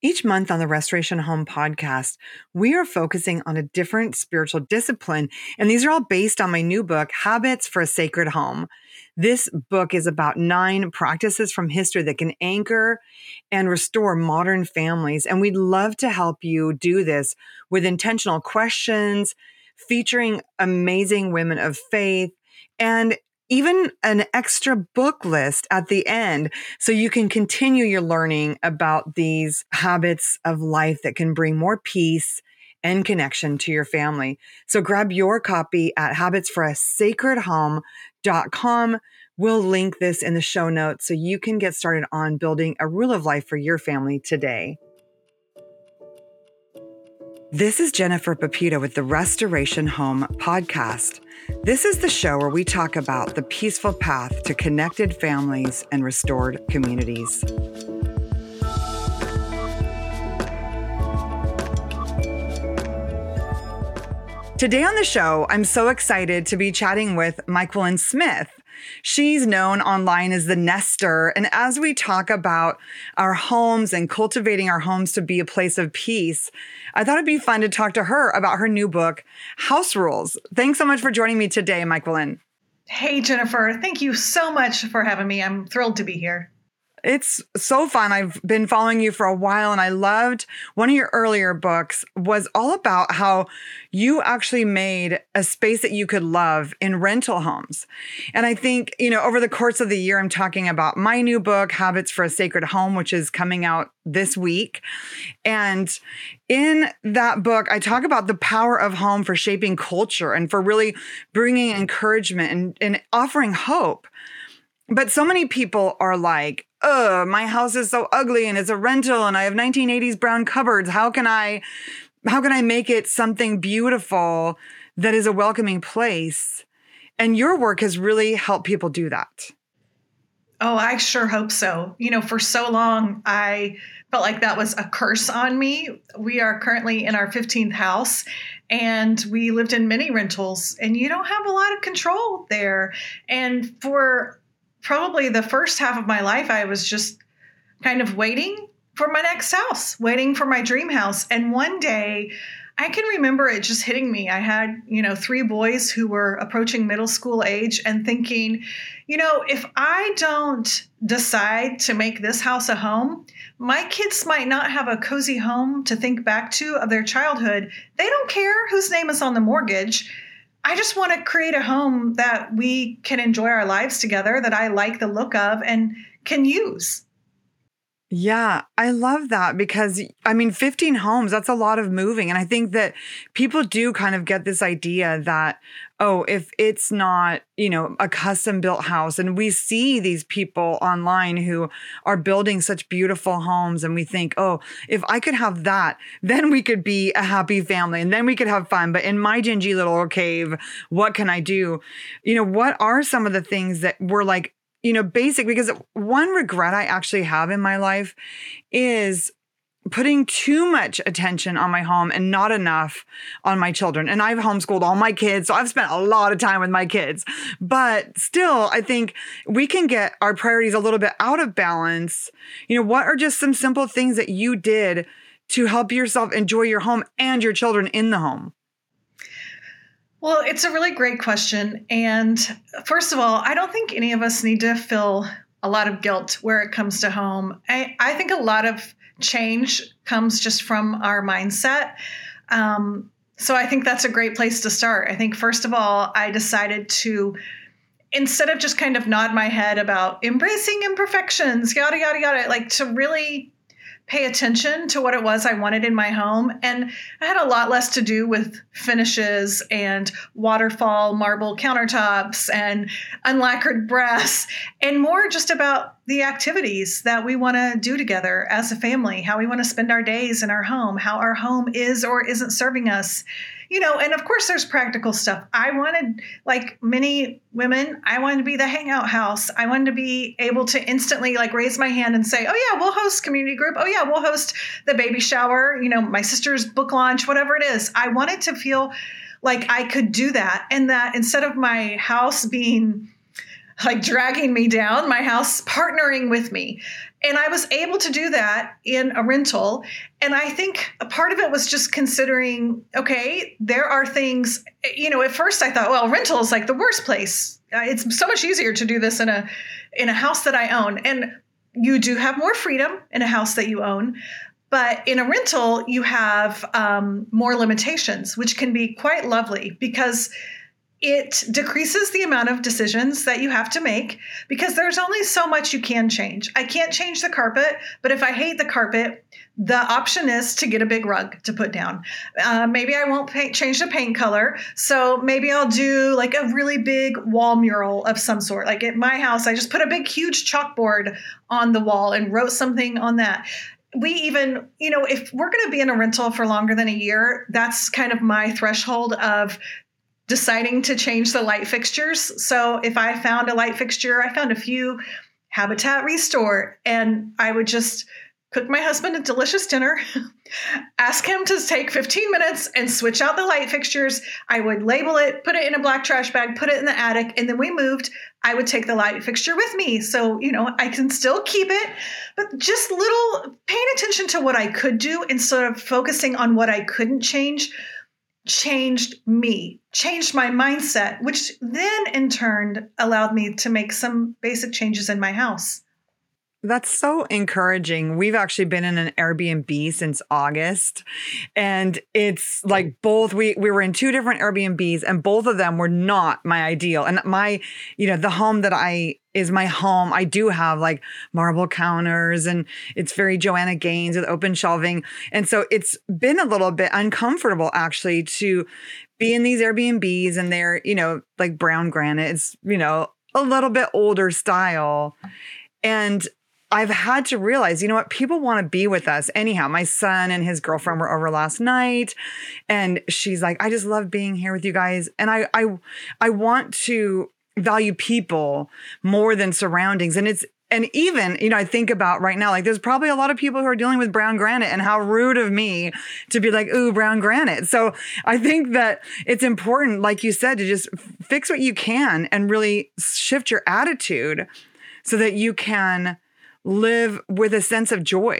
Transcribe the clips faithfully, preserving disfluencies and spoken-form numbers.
Each month on the Restoration Home podcast, we are focusing on a different spiritual discipline, and these are all based on my new book, Habits for a Sacred Home. This book is about nine practices from history that can anchor and restore modern families, and we'd love to help you do this with intentional questions, featuring amazing women of faith, and even an extra book list at the end so you can continue your learning about these habits of life that can bring more peace and connection to your family. So grab your copy at habits for a sacred home dot com. We'll link this in the show notes so you can get started on building a rule of life for your family today. This is Jennifer Pepito with the Restoration Home podcast. This is the show where we talk about the peaceful path to connected families and restored communities. Today on the show, I'm so excited to be chatting with Myquillyn Smith. She's known online as the Nester. And as we talk about our homes and cultivating our homes to be a place of peace, I thought it'd be fun to talk to her about her new book, House Rules. Thanks so much for joining me today, Myquillyn. Hey, Jennifer. Thank you so much for having me. I'm thrilled to be here. It's so fun. I've been following you for a while, and I loved one of your earlier books was all about how you actually made a space that you could love in rental homes. And I think, you know, over the course of the year, I'm talking about my new book, Habits for a Sacred Home, which is coming out this week. And in that book, I talk about the power of home for shaping culture and for really bringing encouragement and, and offering hope. But so many people are like, oh, my house is so ugly and it's a rental and I have nineteen eighties brown cupboards. How can I, how can I make it something beautiful that is a welcoming place? And your work has really helped people do that. Oh, I sure hope so. You know, for so long, I felt like that was a curse on me. We are currently in our fifteenth house and we lived in many rentals and you don't have a lot of control there. And for probably the first half of my life, I was just kind of waiting for my next house, waiting for my dream house. And one day I can remember it just hitting me. I had, you know, three boys who were approaching middle school age and thinking, you know, if I don't decide to make this house a home, my kids might not have a cozy home to think back to of their childhood. They don't care whose name is on the mortgage. I just want to create a home that we can enjoy our lives together, that I like the look of and can use. Yeah, I love that because, I mean, fifteen homes, that's a lot of moving. And I think that people do kind of get this idea that, oh, if it's not, you know, a custom built house, and we see these people online who are building such beautiful homes and we think, oh, if I could have that, then we could be a happy family and then we could have fun. But in my dingy little cave, what can I do? You know, what are some of the things that we're like, you know, basic, because one regret I actually have in my life is putting too much attention on my home and not enough on my children. And I've homeschooled all my kids, so I've spent a lot of time with my kids. But still, I think we can get our priorities a little bit out of balance. You know, what are just some simple things that you did to help yourself enjoy your home and your children in the home? Well, it's a really great question. And first of all, I don't think any of us need to feel a lot of guilt where it comes to home. I, I think a lot of change comes just from our mindset. Um, so I think that's a great place to start. I think, first of all, I decided to, instead of just kind of nod my head about embracing imperfections, yada, yada, yada, like to really pay attention to what it was I wanted in my home. And I had a lot less to do with finishes and waterfall marble countertops and unlacquered brass, and more just about the activities that we want to do together as a family, how we want to spend our days in our home, how our home is or isn't serving us. You know, and of course there's practical stuff. I wanted, like many women, I wanted to be the hangout house. I wanted to be able to instantly like raise my hand and say, oh yeah, we'll host community group. Oh yeah, we'll host the baby shower, you know, my sister's book launch, whatever it is. I wanted to feel like I could do that. And that instead of my house being like dragging me down, my house partnering with me. And I was able to do that in a rental. And I think a part of it was just considering, okay, there are things, you know, at first I thought, well, rental is like the worst place. Uh, It's so much easier to do this in a in a house that I own. And you do have more freedom in a house that you own. But in a rental, you have um, more limitations, which can be quite lovely because it decreases the amount of decisions that you have to make because there's only so much you can change. I can't change the carpet, but if I hate the carpet, the option is to get a big rug to put down. Uh, maybe I won't paint, change the paint color. So maybe I'll do like a really big wall mural of some sort. Like at my house, I just put a big, huge chalkboard on the wall and wrote something on that. We even, you know, if we're going to be in a rental for longer than a year, that's kind of my threshold of deciding to change the light fixtures. So if I found a light fixture, I found a few, Habitat Restore, and I would just cook my husband a delicious dinner, ask him to take fifteen minutes and switch out the light fixtures. I would label it, put it in a black trash bag, put it in the attic, and then we moved. I would take the light fixture with me. So, you know, I can still keep it, but just little paying attention to what I could do instead of focusing on what I couldn't change changed me, changed my mindset, which then in turn allowed me to make some basic changes in my house. That's so encouraging. We've actually been in an Airbnb since August. And it's like both, we, we were in two different Airbnbs and both of them were not my ideal. And my, you know, the home that I is my home. I do have like marble counters and it's very Joanna Gaines with open shelving. And so it's been a little bit uncomfortable actually to be in these Airbnbs and they're, you know, like brown granite. It's, you know, a little bit older style. And I've had to realize, you know what, people want to be with us. Anyhow, my son and his girlfriend were over last night and she's like, I just love being here with you guys. And I, I, I want to value people more than surroundings. And it's, and even, you know, I think about right now, like there's probably a lot of people who are dealing with brown granite and how rude of me to be like, ooh, brown granite. So I think that it's important, like you said, to just fix what you can and really shift your attitude so that you can live with a sense of joy.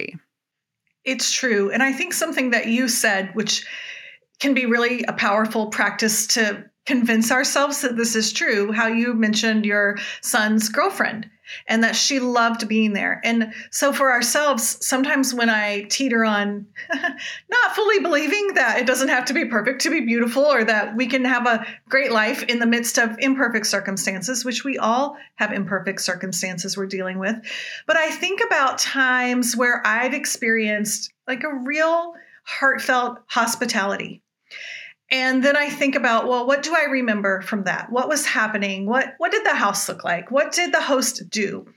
It's true. And I think something that you said, which can be really a powerful practice to convince ourselves that this is true, how you mentioned your son's girlfriend and that she loved being there. And so for ourselves, sometimes when I teeter on not fully believing that it doesn't have to be perfect to be beautiful or that we can have a great life in the midst of imperfect circumstances, which we all have imperfect circumstances we're dealing with. But I think about times where I've experienced like a real heartfelt hospitality. And then I think about, well, what do I remember from that? What was happening? What what did the house look like? What did the host do?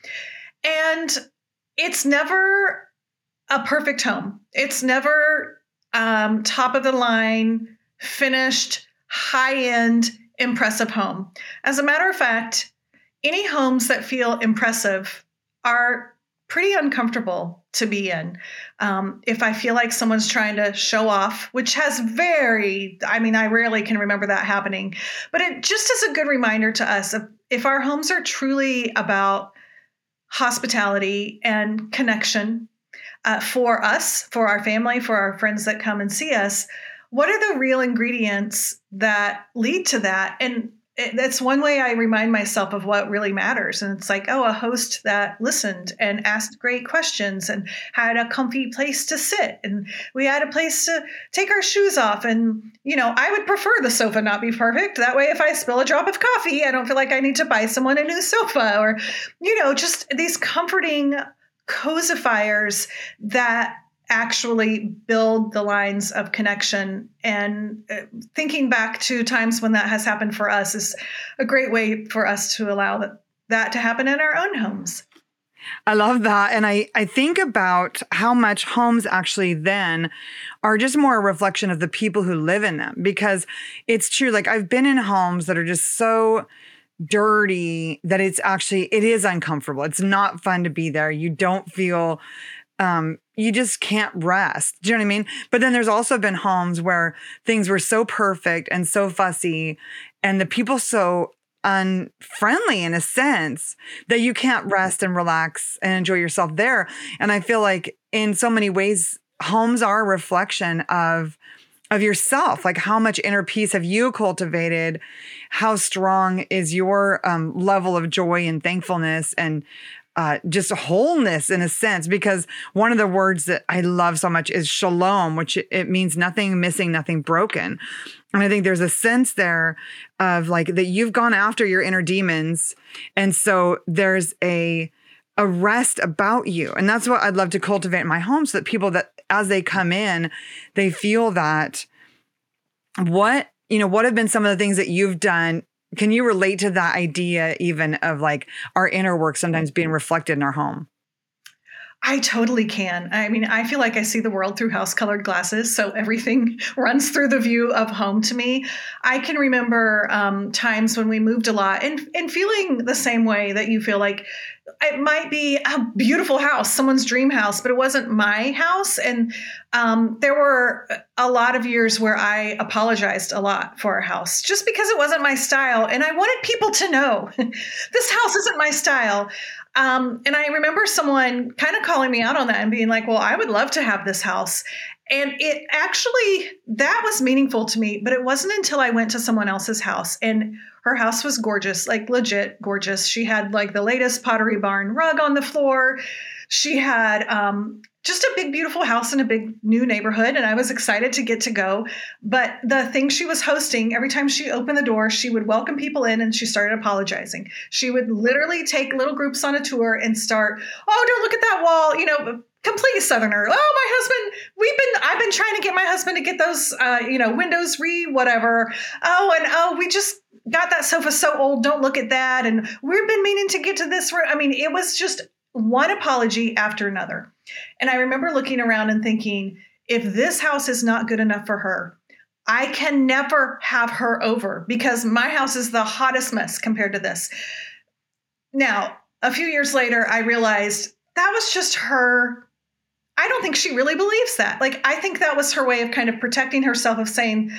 And it's never a perfect home. It's never um, top of the line, finished, high-end, impressive home. As a matter of fact, any homes that feel impressive are pretty uncomfortable to be in. Um, if I feel like someone's trying to show off, which has very, I mean, I rarely can remember that happening, but it just is a good reminder to us of if our homes are truly about hospitality and connection uh, for us, for our family, for our friends that come and see us, what are the real ingredients that lead to that? And that's one way I remind myself of what really matters. And it's like, oh, a host that listened and asked great questions and had a comfy place to sit. And we had a place to take our shoes off. And, you know, I would prefer the sofa not be perfect. That way, if I spill a drop of coffee, I don't feel like I need to buy someone a new sofa or, you know, just these comforting cozifiers that actually build the lines of connection. And thinking back to times when that has happened for us is a great way for us to allow that, that to happen in our own homes. I love that. And I, I think about how much homes actually then are just more a reflection of the people who live in them. Because it's true, like I've been in homes that are just so dirty that it's actually, it is uncomfortable. It's not fun to be there. You don't feel um, you just can't rest. Do you know what I mean? But then there's also been homes where things were so perfect and so fussy and the people so unfriendly in a sense that you can't rest and relax and enjoy yourself there. And I feel like in so many ways, homes are a reflection of of yourself. Like, how much inner peace have you cultivated? How strong is your um, level of joy and thankfulness and uh, just wholeness in a sense? Because one of the words that I love so much is shalom, which it, it means nothing missing, nothing broken. And I think there's a sense there of like that you've gone after your inner demons. And so there's a a rest about you. And that's what I'd love to cultivate in my home, so that people that as they come in, they feel that what, you know, what have been some of the things that you've done? Can you relate to that idea even of like our inner work sometimes being reflected in our home? I totally can. I mean, I feel like I see the world through house-colored glasses, so everything runs through the view of home to me. I can remember um, times when we moved a lot and, and feeling the same way that you feel, like it might be a beautiful house, someone's dream house, but it wasn't my house. And um, there were a lot of years where I apologized a lot for our house just because it wasn't my style. And I wanted people to know this house isn't my style. Um, and I remember someone kind of calling me out on that and being like, well, I would love to have this house. And it actually, that was meaningful to me, but it wasn't until I went to someone else's house, and her house was gorgeous, like legit gorgeous. She had like the latest Pottery Barn rug on the floor. She had um, just a big, beautiful house in a big new neighborhood. And I was excited to get to go. But the thing she was hosting, every time she opened the door, she would welcome people in and she started apologizing. She would literally take little groups on a tour and start, oh, don't look at that wall, you know, complete Southerner. Oh, my husband, we've been, I've been trying to get my husband to get those, uh, you know, windows re whatever. Oh, and oh, we just got that sofa so old. Don't look at that. And we've been meaning to get to this. I mean, it was just one apology after another. And I remember looking around and thinking, if this house is not good enough for her, I can never have her over, because my house is the hottest mess compared to this. Now, a few years later, I realized that was just her. I don't think she really believes that. Like, I think that was her way of kind of protecting herself, of saying,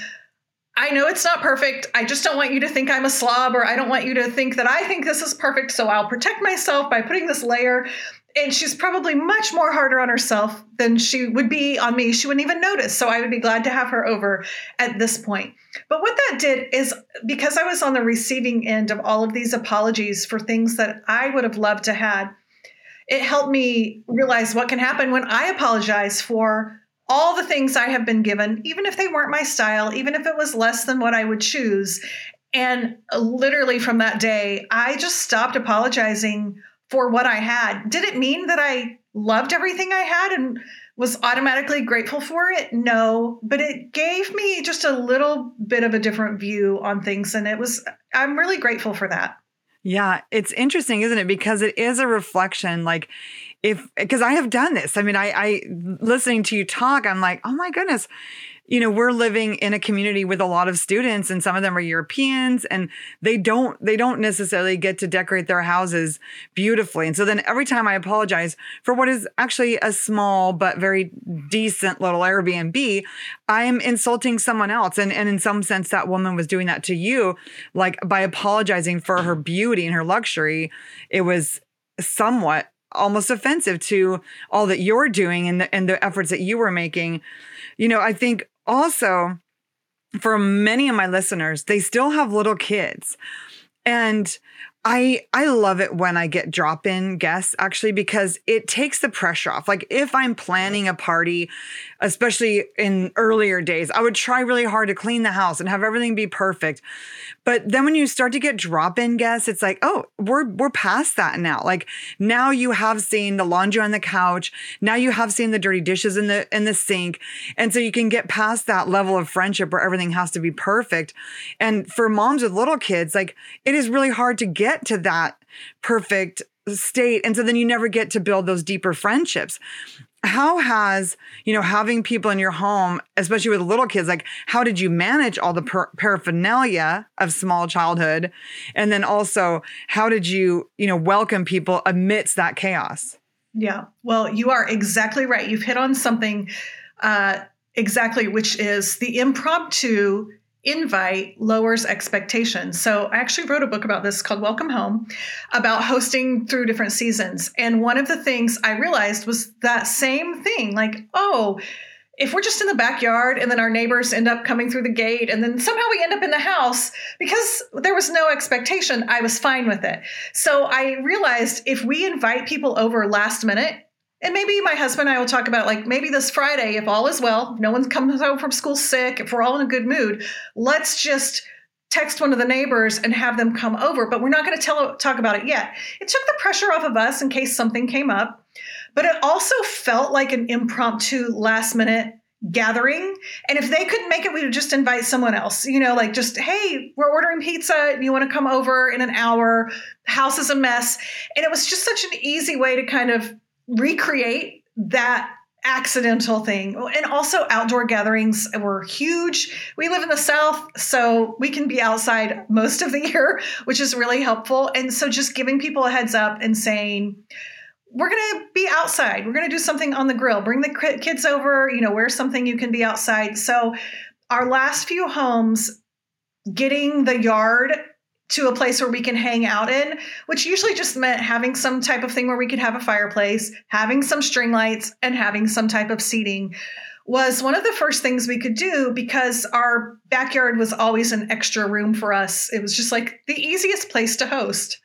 I know it's not perfect. I just don't want you to think I'm a slob, or I don't want you to think that I think this is perfect. So I'll protect myself by putting this layer. And she's probably much more harder on herself than she would be on me. She wouldn't even notice. So I would be glad to have her over at this point. But what that did is, because I was on the receiving end of all of these apologies for things that I would have loved to have, it helped me realize what can happen when I apologize for all the things I have been given, even if they weren't my style, even if it was less than what I would choose. And literally from that day, I just stopped apologizing for what I had. Did it mean that I loved everything I had and was automatically grateful for it? No, but it gave me just a little bit of a different view on things. And it was, I'm really grateful for that. Yeah, it's interesting, isn't it? Because it is a reflection, like if, because I have done this. I mean, I, I, listening to you talk, I'm like, oh my goodness, you know, we're living in a community with a lot of students, and some of them are Europeans, and they don't, they don't necessarily get to decorate their houses beautifully. And so then every time I apologize for what is actually a small but very decent little Airbnb, I'm insulting someone else. And, and in some sense, that woman was doing that to you, like by apologizing for her beauty and her luxury. It was somewhat almost offensive to all that you're doing and the, and the efforts that you were making. You know, I think also for many of my listeners, they still have little kids. And I I love it when I get drop-in guests, actually, because it takes the pressure off. Like if I'm planning a party, especially in earlier days, I would try really hard to clean the house and have everything be perfect. But then when you start to get drop-in guests, it's like, oh, we're we're past that now. Like now you have seen the laundry on the couch. Now you have seen the dirty dishes in the in the sink. And so you can get past that level of friendship where everything has to be perfect. And for moms with little kids, like it is really hard to get to that perfect state. And so then you never get to build those deeper friendships. How has, you know, having people in your home, especially with little kids, like how did you manage all the per- paraphernalia of small childhood? And then also, how did you, you know, welcome people amidst that chaos? Yeah, well, you are exactly right. You've hit on something uh, exactly, which is the impromptu invite lowers expectations. So I actually wrote a book about this called Welcome Home, about hosting through different seasons. And one of the things I realized was that same thing, like, oh, if we're just in the backyard and then our neighbors end up coming through the gate and then somehow we end up in the house because there was no expectation, I was fine with it. So I realized if we invite people over last minute, and maybe my husband and I will talk about, like, maybe this Friday, if all is well, no one comes home from school sick, if we're all in a good mood, let's just text one of the neighbors and have them come over. But we're not going to tell talk about it yet. It took the pressure off of us in case something came up. But it also felt like an impromptu last minute gathering. And if they couldn't make it, we would just invite someone else, you know, like just, hey, we're ordering pizza. You want to come over in an hour? The house is a mess. And it was just such an easy way to kind of recreate that accidental thing. And also outdoor gatherings were huge. We live in the South, so we can be outside most of the year, which is really helpful. And so just giving people a heads up and saying, we're going to be outside. We're going to do something on the grill. Bring the kids over, you know, wear something you can be outside. So our last few homes, getting the yard to a place where we can hang out in, which usually just meant having some type of thing where we could have a fireplace, having some string lights, and having some type of seating, was one of the first things we could do because our backyard was always an extra room for us. It was just like the easiest place to host.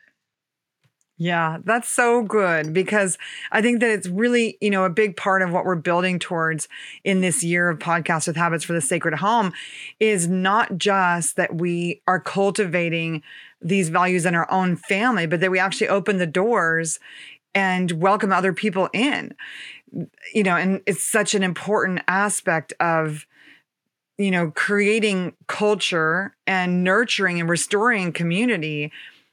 Yeah, that's so good because I think that it's really, you know, a big part of what we're building towards in this year of Podcast with Habits for the Sacred Home is not just that we are cultivating these values in our own family, but that we actually open the doors and welcome other people in, you know, and it's such an important aspect of, you know, creating culture and nurturing and restoring community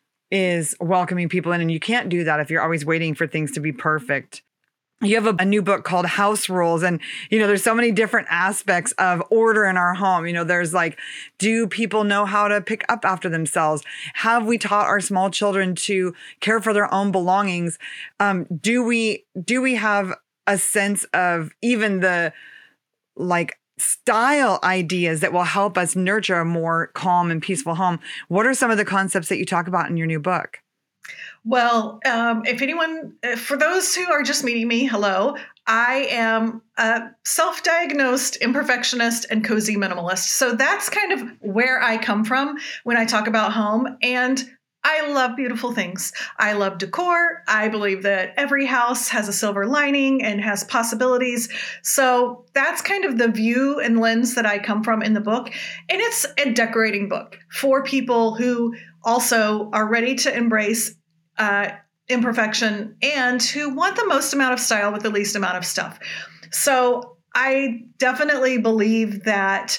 is welcoming people in. And you can't do that if you're always waiting for things to be perfect. You have a, a new book called House Rules. And, you know, there's so many different aspects of order in our home. You know, there's like, do people know how to pick up after themselves? Have we taught our small children to care for their own belongings? Um, do we, do we have a sense of even the like style ideas that will help us nurture a more calm and peaceful home? What are some of the concepts that you talk about in your new book? Well, um, if anyone, for those who are just meeting me, hello, I am a self-diagnosed imperfectionist and cozy minimalist. So that's kind of where I come from when I talk about home. And I love beautiful things. I love decor. I believe that every house has a silver lining and has possibilities. So that's kind of the view and lens that I come from in the book. And it's a decorating book for people who also are ready to embrace uh, imperfection and who want the most amount of style with the least amount of stuff. So I definitely believe that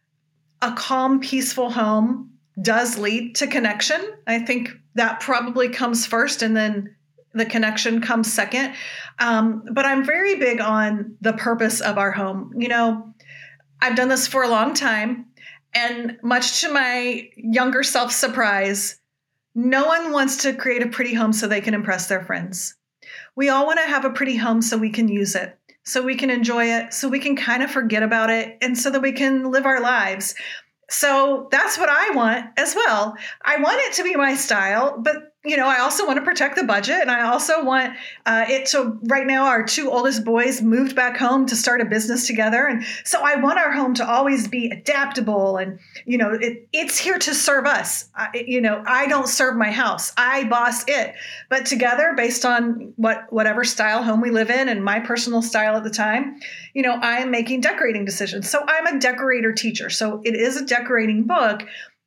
a calm, peaceful home does lead to connection. I think that probably comes first and then the connection comes second. Um, but I'm very big on the purpose of our home. You know, I've done this for a long time, and much to my younger self surprise, no one wants to create a pretty home so they can impress their friends. We all want to have a pretty home so we can use it, so we can enjoy it, so we can kind of forget about it, and so that we can live our lives. So that's what I want as well. I want it to be my style, but you know, I also want to protect the budget, and I also want uh, it to. Right now, our two oldest boys moved back home to start a business together, and so I want our home to always be adaptable. And you know, it, it's here to serve us. I, you know, I don't serve my house; I boss it. But together, based on what whatever style home we live in, and my personal style at the time, you know, I am making decorating decisions. So I'm a decorator teacher. So it is a decorating book,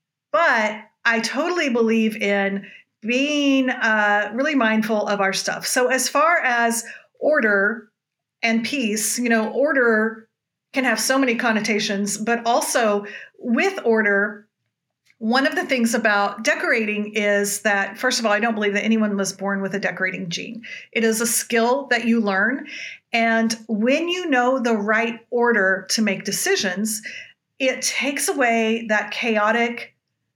but I totally believe in being uh, really mindful of our stuff. So as far as order and peace, you know, order can have so many connotations, but also with order, one of the things about decorating is that, first of all, I don't believe that anyone was born with a decorating gene. It is a skill that you learn. And when you know the right order to make decisions, it takes away that chaotic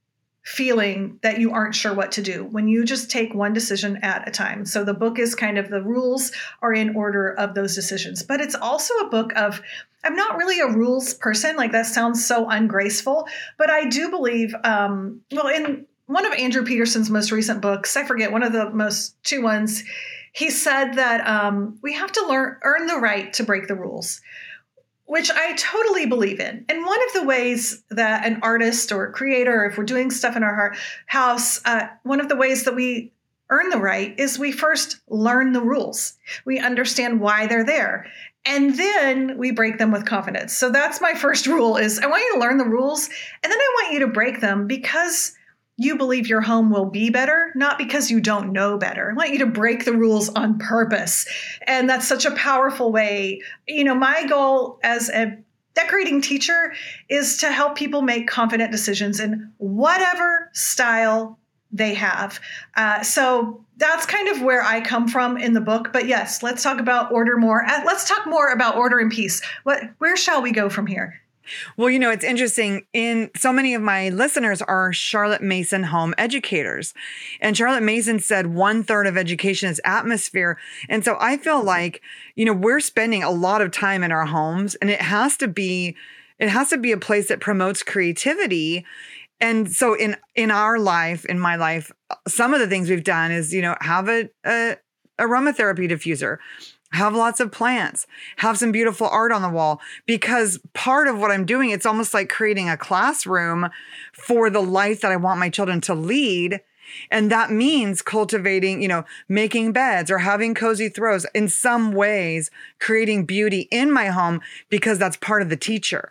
feeling that you aren't sure what to do when you just take one decision at a time. So the book is kind of, the rules are in order of those decisions, but it's also a book of, I'm not really a rules person. Like that sounds so ungraceful, but I do believe, um, well, in one of Andrew Peterson's most recent books, I forget, one of the most two ones, he said that um, we have to learn, earn the right to break the rules, which I totally believe in. And one of the ways that an artist or a creator, if we're doing stuff in our heart house, uh, one of the ways that we earn the right is we first learn the rules. We understand why they're there. And then we break them with confidence. So that's my first rule is I want you to learn the rules, and then I want you to break them because you believe your home will be better, not because you don't know better. I want you to break the rules on purpose. And that's such a powerful way. You know, my goal as a decorating teacher is to help people make confident decisions in whatever style they have. Uh, so that's kind of where I come from in the book. But yes, let's talk about order more. Uh, let's talk more about order and peace. What, where shall we go from here? Well, you know, it's interesting. In so many of my listeners are Charlotte Mason home educators. And Charlotte Mason said one third of education is atmosphere. And so I feel like, you know, we're spending a lot of time in our homes, and it has to be, it has to be a place that promotes creativity. And so in, in our life, in my life, some of the things we've done is, you know, have a, a aromatherapy diffuser, have lots of plants, have some beautiful art on the wall, because part of what I'm doing, it's almost like creating a classroom for the life that I want my children to lead. And that means cultivating, you know, making beds or having cozy throws, in some ways, creating beauty in my home, because that's part of the teacher.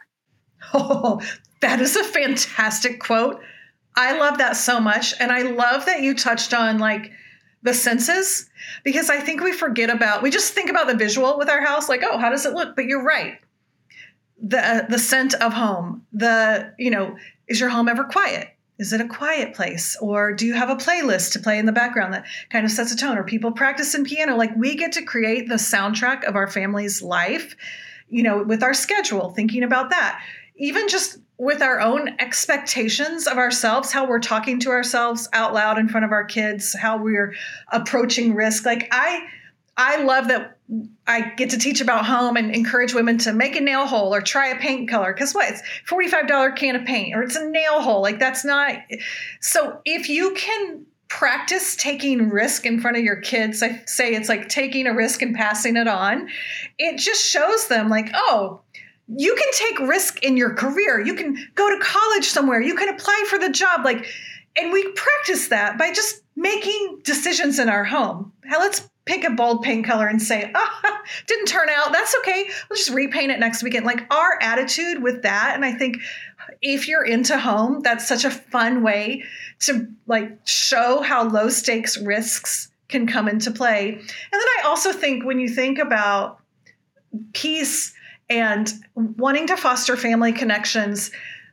Oh, that is a fantastic quote. I love that so much. And I love that you touched on like the senses, because I think we forget about, we just think about the visual with our house, like, oh, how does it look? But you're right. The, uh, the scent of home, the, you know, is your home ever quiet? Is it a quiet place? Or do you have a playlist to play in the background that kind of sets a tone? Or people practicing piano? Like, we get to create the soundtrack of our family's life, you know, with our schedule, thinking about that. Even just with our own expectations of ourselves, how we're talking to ourselves out loud in front of our kids, how we're approaching risk. Like I, I love that I get to teach about home and encourage women to make a nail hole or try a paint color. Because what? It's forty-five dollars can of paint, or it's a nail hole. Like that's not. So if you can practice taking risk in front of your kids, I say it's like taking a risk and passing it on. It just shows them like, oh, you can take risk in your career. You can go to college somewhere. You can apply for the job. Like, and we practice that by just making decisions in our home. Now let's pick a bold paint color and say, oh, didn't turn out. That's okay. We'll just repaint it next weekend. Like our attitude with that. And I think if you're into home, that's such a fun way to like show how low stakes risks can come into play. And then I also think when you think about peace and wanting to foster family connections,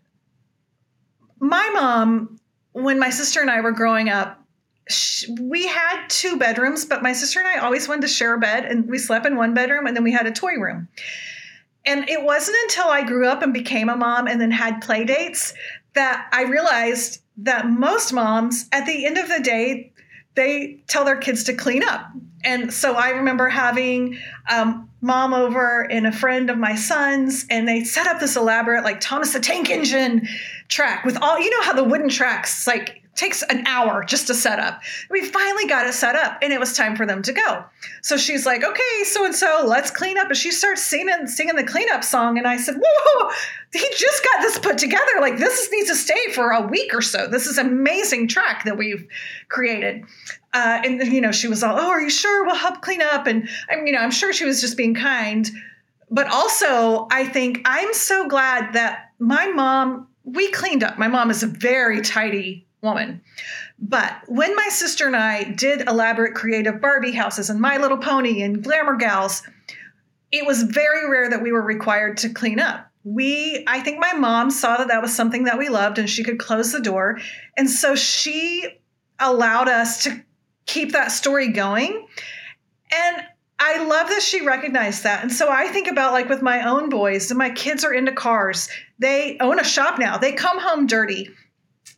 my mom, when my sister and I were growing up, she, we had two bedrooms, but my sister and I always wanted to share a bed, and we slept in one bedroom, and then we had a toy room. And it wasn't until I grew up and became a mom and then had play dates that I realized that most moms, at the end of the day, they tell their kids to clean up. And so I remember having um, mom over and a friend of my son's, and they set up this elaborate, like Thomas the Tank Engine track with all, you know how the wooden tracks, like takes an hour just to set up. We finally got it set up, and it was time for them to go. So she's like, okay, so-and-so, let's clean up. And she starts singing, singing the cleanup song. And I said, whoa, he just got this put together. Like this needs to stay for a week or so. This is an amazing track that we've created. Uh, and, you know, she was all, oh, are you sure? We'll help clean up. And, I'm, you know, I'm sure she was just being kind. But also, I think I'm so glad that my mom, we cleaned up. My mom is a very tidy woman. But when my sister and I did elaborate creative Barbie houses and My Little Pony and Glamour Gals, it was very rare that we were required to clean up. We, I think my mom saw that that was something that we loved and she could close the door. And so she allowed us to keep that story going. And I love that she recognized that. And so I think about like with my own boys, and my kids are into cars. They own a shop now. They come home dirty.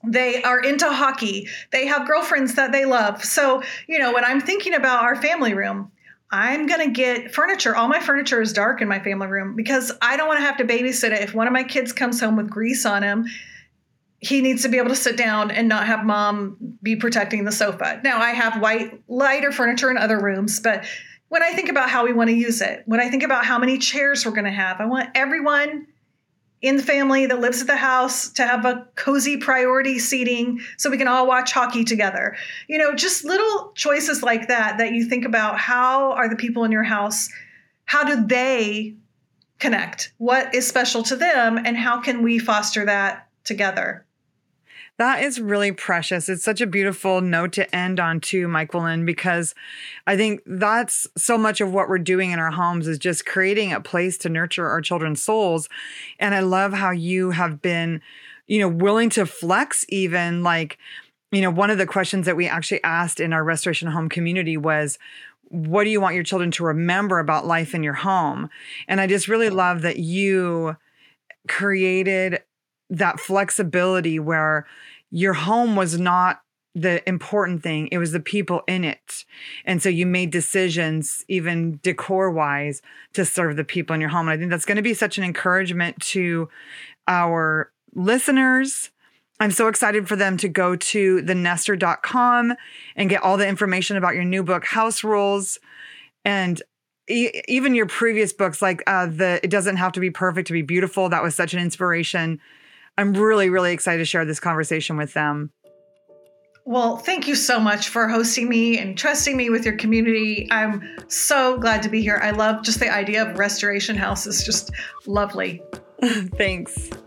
They are into hockey. They have girlfriends that they love. So, you know, when I'm thinking about our family room, I'm going to get furniture. All my furniture is dark in my family room because I don't want to have to babysit it. If one of my kids comes home with grease on him, he needs to be able to sit down and not have mom be protecting the sofa. Now, I have white, lighter furniture in other rooms, but when I think about how we want to use it, when I think about how many chairs we're going to have, I want everyone in the family that lives at the house to have a cozy priority seating so we can all watch hockey together. You know, just little choices like that, that you think about how are the people in your house, how do they connect? What is special to them? And how can we foster that together? That is really precious. It's such a beautiful note to end on too, Michaelyn, because I think that's so much of what we're doing in our homes is just creating a place to nurture our children's souls. And I love how you have been, you know, willing to flex even like, you know, one of the questions that we actually asked in our Restoration Home community was, what do you want your children to remember about life in your home? And I just really love that you created that flexibility where your home was not the important thing. It was the people in it. And so you made decisions, even decor wise, to serve the people in your home. And I think that's going to be such an encouragement to our listeners. I'm so excited for them to go to the nester dot com and get all the information about your new book, House Rules. And e- even your previous books, like uh, the It Doesn't Have to Be Perfect to Be Beautiful. That was such an inspiration. I'm really, really excited to share this conversation with them. Well, thank you so much for hosting me and trusting me with your community. I'm so glad to be here. I love just the idea of Restoration House. It's just lovely. Thanks.